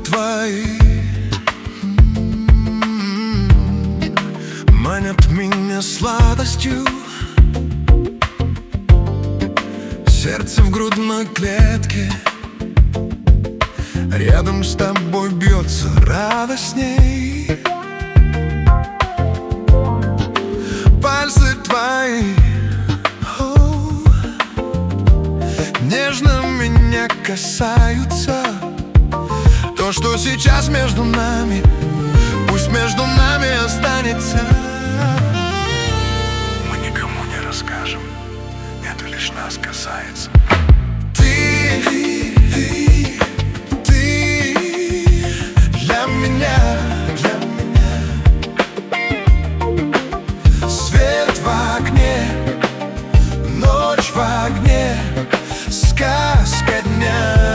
твои манят меня сладостью. Сердце в грудной клетке рядом с тобой бьется радостней. Пальцы твои нежно меня касаются. То, что сейчас между нами, пусть между нами останется. Мы никому не расскажем, это лишь нас касается. Ты для меня, свет в огне, ночь в огне, сказка дня.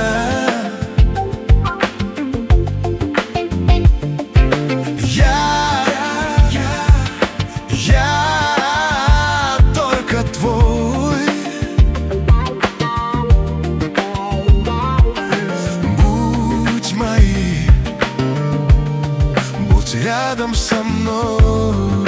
Я только твой. Будь моей, будь рядом со мной.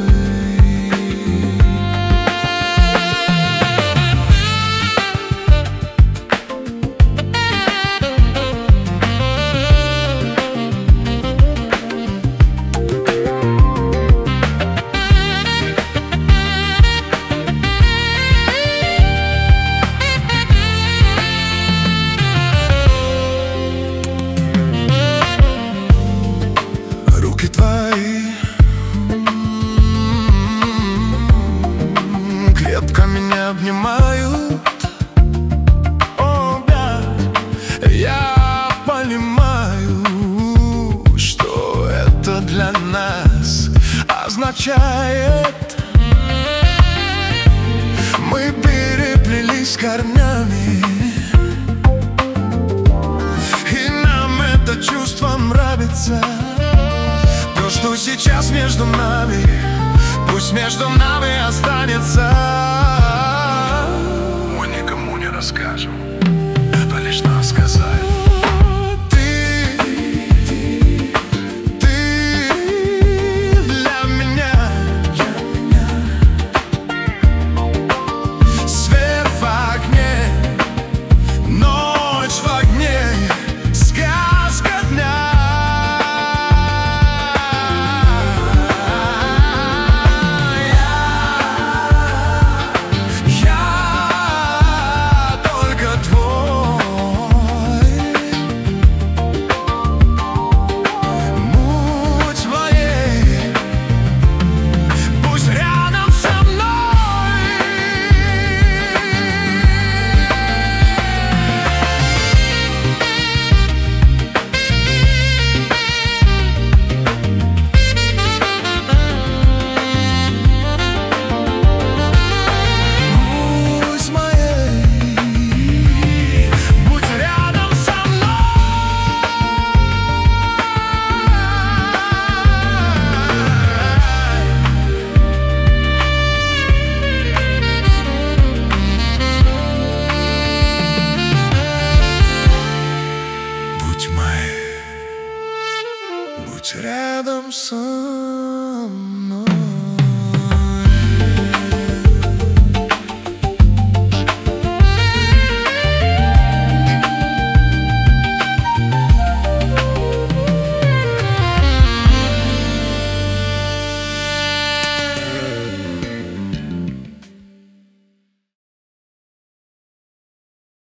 Твои крепко меня обнимают. О, да, я понимаю, что это для нас означает. Мы переплелись корнями, и нам это чувство нравится. То, что сейчас между нами, пусть между нами останется. Мы никому не расскажем, это лишь нас касается. Будь рядом со мной.